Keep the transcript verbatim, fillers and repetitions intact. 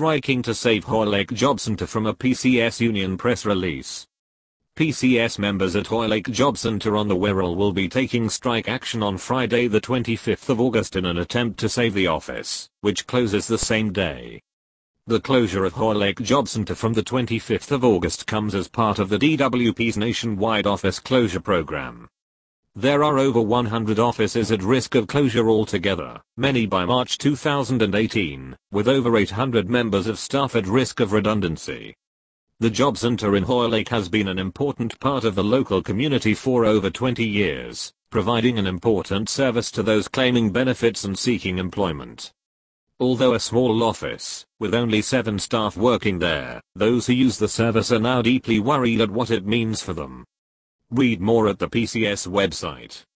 striking to save Hoylake Job Centre from a P C S union press release. P C S members at Hoylake Job Centre on the Wirral will be taking strike action on Friday the twenty-fifth of August in an attempt to save the office, which closes the same day. The closure of Hoylake Job Centre from the twenty-fifth of August comes as part of the D W P's nationwide office closure program. There are over one hundred offices at risk of closure altogether, many by March two thousand eighteen, with over eight hundred members of staff at risk of redundancy. The Job Centre in Hoylake has been an important part of the local community for over twenty years, providing an important service to those claiming benefits and seeking employment. Although a small office, with only seven staff working there, those who use the service are now deeply worried at what it means for them. Read more at the P C S website.